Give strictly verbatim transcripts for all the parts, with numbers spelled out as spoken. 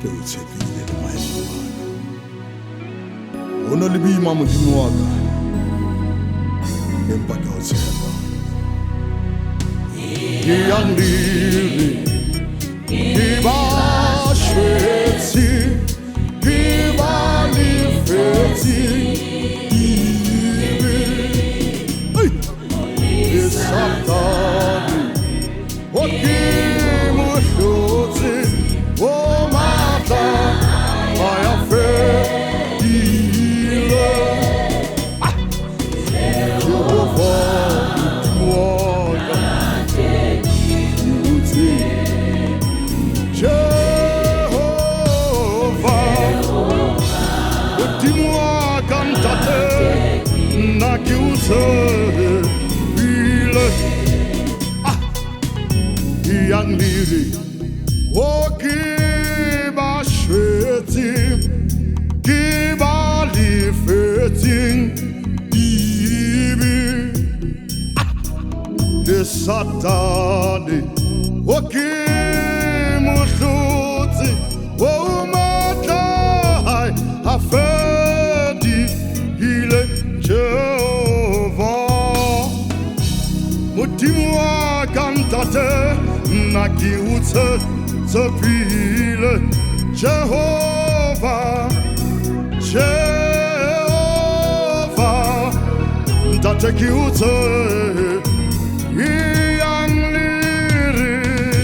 utshepile le maemo ana ho na le boima modimo wa ka empa ke o tshepa ke yang diri ke ba shwetsi ke ba lefetsi Satani, what game was shooting? Oh, Mata, I am fair dealer. Jehovah, what Jehovah, what you cantate, Nakiusa. Yang diri, oh kiba shweti, kiba lifeting, ibi de Satani, oh kimushuti, oh matai afedi ile Jehovah, mutimwa kantate. Naki utse tsepile Jehovah Jehovah Ntate ki utse Iyang liri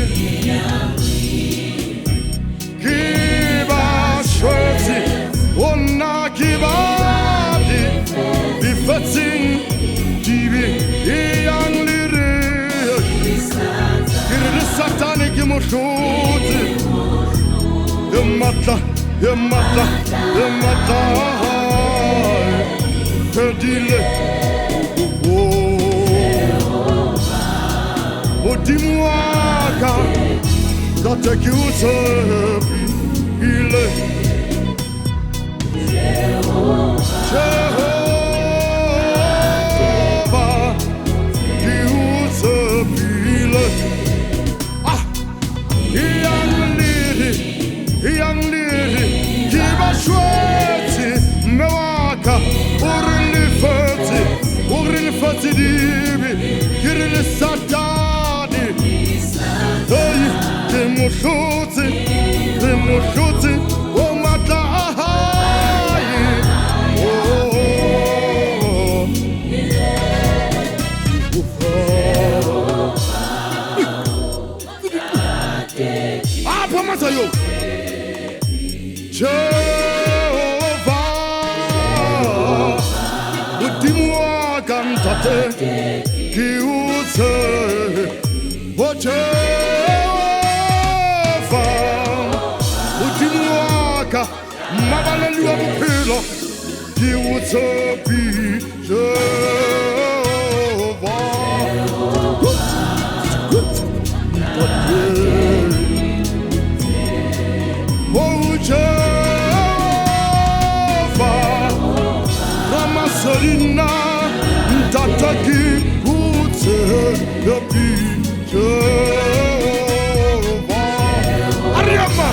Kiba shweti Ona kiba di Di fetzing Dibi Iyang liri Satani ki mo shoot Ye mata, ye mata, ye mata Perdile O dimwaka Date ki utepi Ile Jehovah Ki utepi ile Yang liri, kiba shweti, mewaka, urini feti, urini feti dibi, kirini satani. Hey, demo shuti, demo shuti, oh mata ahai, oh. Ah, pamata yo. Jehovah, udimwa kantate ki utse, oh Jehovah, udimwa ka mabalelu abupilo ki utse bi Jehovah. Oh Jehovah, Ramasalina, Tataki, Utse, the Jehovah, Ariama,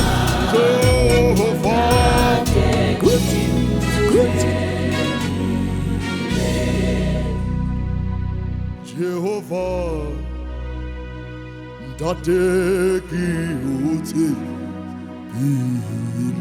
Jehovah, good, good, Jehovah, Tataki, Utse,